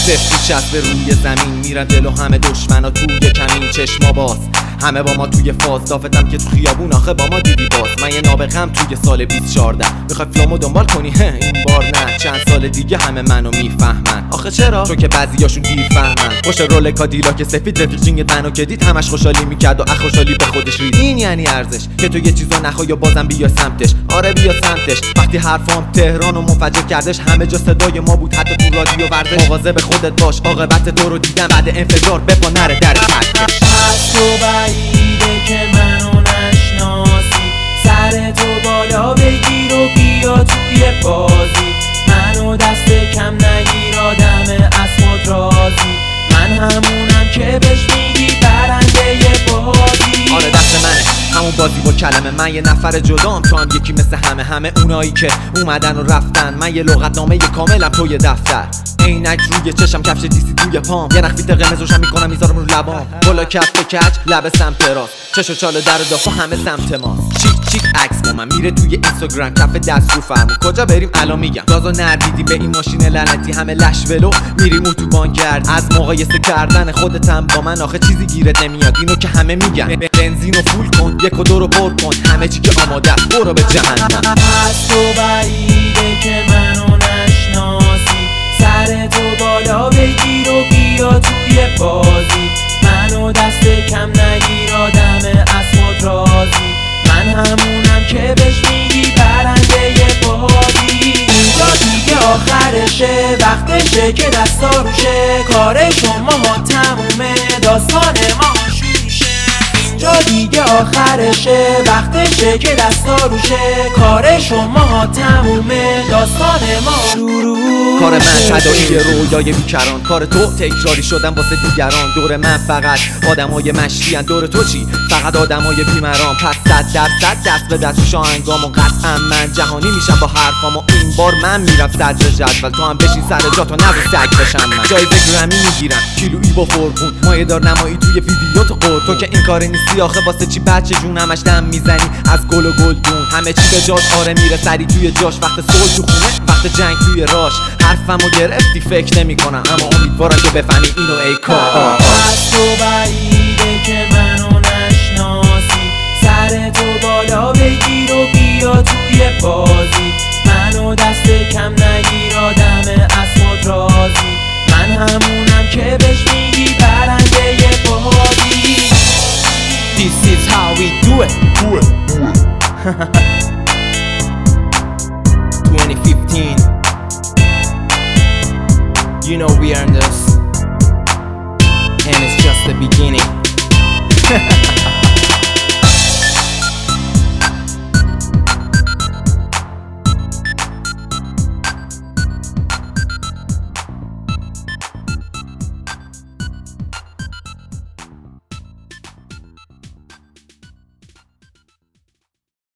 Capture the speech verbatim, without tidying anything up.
سفتی چسب روی زمین میرن دل و همه دشمنا توی کمین. چشما باز همه با ما توی فاز، دافتم که تو خیابون آخه با ما دیدی باز. من یه نابغم توی سال بیست چارده، میخوای فلامو دنبال کنی؟ هه این بار نه، چند سال دیگه همه منو میفهمن. آخه چرا؟ چون که بعضیاشون دیر فهمن. خوش رول کادیلا که سفید رفیق جینگ منو که دید همش خوشحالی میکرد و اخوشحالی به خودش رید. این یعنی ارزش که تو یه چیزو نخوای یا بازم بیا سمتش. آره بیا سمتش. وقتی حرفام تهرانو منفجر کردش، همه جا صدای ما بود حتی تو رادیو ورزش. مواظب خودت باش، عاقبت تو رو دیدم بعد انفجار بپا نره در ترکش. تو بعیده که منو نشناسی، سر تو بالا بگیر و بیا توی بازی. منو دست کم نگیر آدم از خود راضی، من همونم که بهش میگی برنده بازی. آره دست منه همون بازی با کلمه، من یه نفر جدام تو هم یکی مثل همه. همه اونایی که اومدن و رفتن، من یه لغتنامه کاملم توی دفتر. عینک روی چشم، کفش دیسی توی پام، یه نخفیت قرمز روشن میکنم میذارم رو لبام. بالا کف به کج لب سمت راست، چش و چال در دافا همه سمت ما. چیک چیک عکس با من میره توی اینستاگرام، کف دست رو فرمون کجا بریم الان میگم. گازو نردیدیم به این ماشین لعنتی، همه لش ولو میریم اتوبان گرد. از مقایسه کردن خودتم با من آخه چیزی گیرت نمیاد، اینو که همه میگن. بنزینو فول کن، یک و دو رو پر کن، همه چی که آماده است برو به جهنم. از تو بعیده که منو نشناسی، سر تو بالا بگیر و بیا توی بازی. منو دست کم نگیر آدم از خود راضی، من همونم که بهش میگی برنده بازی. اینجا دیگه آخرشه، وقتشه که دستا روشه، کار شما ها تمومه، داستان ما شروعشه. اینجا دیگه آخرشه، وقتشه که دستا روشه، کار شما ها تمومه، داستان ما شروع. کار من تداعی رویای بیکران، کار تو تکراری شدن واسه دیگران. دور من فقط آدمای مشکین، دور تو چی؟ فقط آدمای بیمران. پس صد درصد دست به دست شاهنگام و قطعا من جهانی میشم با حرفام. و این بار من میرم صدر جدول، تو هم بشین سر جات و نزو سگ بشم. من جایزه گرمی میگیرم کیلویی با فرغون، مایه‌دار نمایی توی ویدیو تو قرد. تو که این کار نیستی آخه واسه چی بچه جون همش دم میزنی از گل و گلدون. همه چی به جاش آره میره سری توی جاش، وقت صلح تو خونه وقت جنگ توی راش. حرفمو گرفتی فکر نمی کنم، اما امیدوارم که بفهمی اینو ای کار. از تو بعیده که منو نشناسی، سر تو بالا بگیر و بیا توی بازی. منو دست کم نگیر آدم از خود راضی، من همونم که بهش میگی برنده بازی. This is how we do it, do it, do it. twenty fifteen, you know we earned this, and it's just the beginning.